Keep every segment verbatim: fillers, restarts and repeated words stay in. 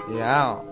Яу.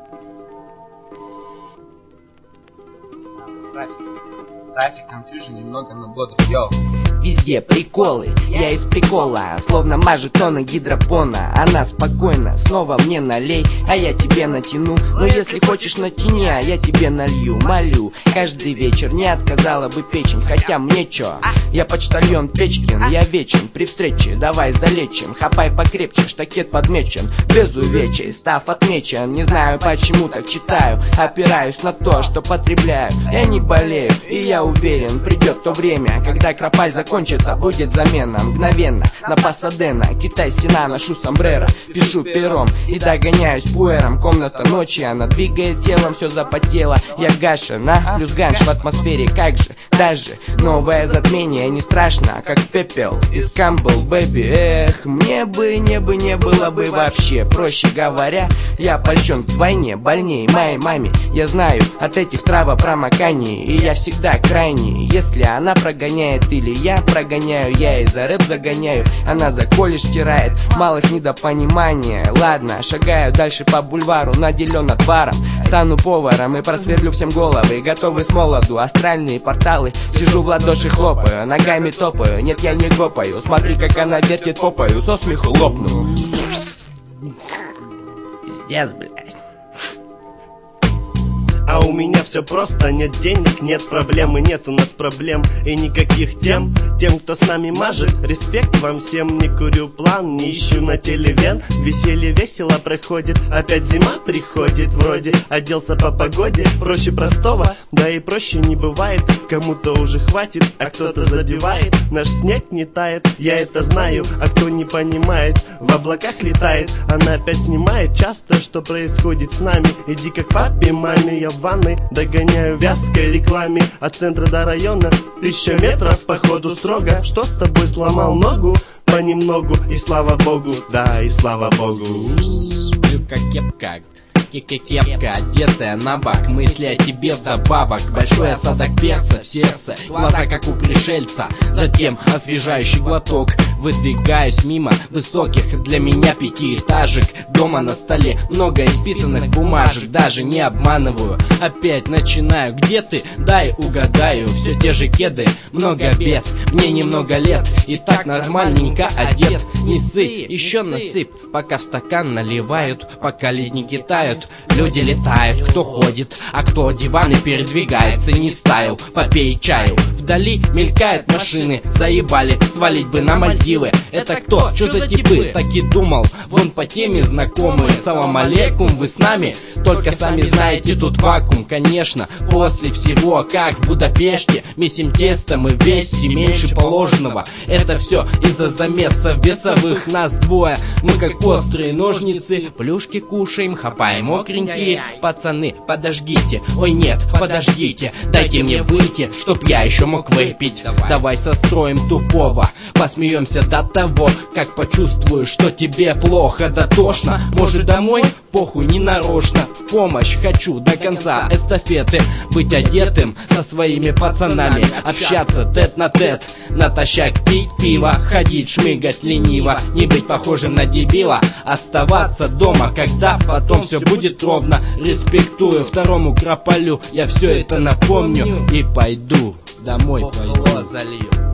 Трафик, конфьюжн, немного на бодрый, йоу. Везде приколы, я из прикола, словно мажет тонна гидропона. Она спокойно, снова мне налей, а я тебе натяну. Но если хочешь натяни, а я тебе налью. Молю, каждый вечер не отказала бы печень, хотя мне чё? Я почтальон Печкин, я вечен при встрече, давай залечим. Хапай покрепче, штакет подмечен, без увечий, став отмечен. Не знаю почему так читаю, опираюсь на то, что потребляю. Я не болею, и я уверен, придет то время, когда кропаль закончится. Кончится, будет замена мгновенно. На Пасадена, Китай, стена, ношу сомбреро, пишу пером и догоняюсь пуэром. Комната ночи, она двигает телом, все запотело. Я гашена, плюс ганш в атмосфере, как же, даже новое затмение не страшно, как пепел из Камбл, бэби. Эх, мне бы, не бы, не было бы вообще. Проще говоря, я польщен к войне, больнее моей маме. Я знаю от этих травопромоканий, и я всегда крайний. Если она прогоняет или я прогоняю, я и за рэп загоняю. Она за колледж стирает, малость недопонимания. Ладно, шагаю дальше по бульвару, наделен отваром. Стану поваром и просверлю всем головы. Готовы с молоду, астральные порталы. Сижу в ладоши, хлопаю, ногами топаю. Нет, я не гопаю, смотри, как она вертит попою. Со смеху лопну. Пиздец, блядь. А у меня все просто, нет денег, нет проблем, и нет у нас проблем и никаких тем. Тем, кто с нами мажет, респект вам всем. Не курю план, не ищу на телевен. Веселье весело проходит, опять зима приходит. Вроде оделся по погоде, проще простого, да и проще не бывает. Кому-то уже хватит, а кто-то забивает. Наш снег не тает, я это знаю, а кто не понимает, в облаках летает. Она опять снимает часто, что происходит с нами. Иди как папе, маме, я в ванной догоняю вязкой рекламе. От центра до района тысяча метров, походу строго. Что с тобой, сломал ногу? Понемногу, и слава богу, да, и слава богу. Юбка-кепка, кепка, одетая на бак. Мысли о тебе вдобавок, большой осадок перца в сердце, глаза как у пришельца. Затем освежающий глоток, выдвигаюсь мимо высоких для меня пятиэтажек. Дома на столе много исписанных бумажек, даже не обманываю. Опять начинаю, где ты? Дай угадаю, все те же кеды, много бед, мне немного лет, и так нормальненько одет. Не сыпь, еще насыпь, пока в стакан наливают, пока ледники тают. Люди летают, кто ходит, а кто диваны передвигается. Не стайл, попей чаю. Вдали мелькают машины, заебали, свалить бы на Мальдивы. Это кто? Чё за типы? Так и думал, вон по теме знакомые. Салам алейкум, вы с нами? Только сами знаете, тут вакуум. Конечно, после всего, как в Будапеште, месим тесто, мы вести меньше положенного. Это все из-за замеса весовых, нас двое. Мы как острые ножницы, плюшки кушаем, хапаем мокренькие. Пацаны, подождите, ой нет, подождите, дайте мне выйти, чтоб я еще мог выпить. Давай, Давай состроим тупого, посмеемся до того, как почувствую, что тебе плохо, да тошно. Может домой? Похуй, не нарочно. В помощь хочу до конца эстафеты, быть одетым со своими пацанами, общаться тет на тет, натощак пить пиво, ходить шмыгать лениво, не быть похожим на дебила, оставаться дома, когда потом все будет ровно. Респектую второму крополю, я все это напомню и пойду домой, пойду залью.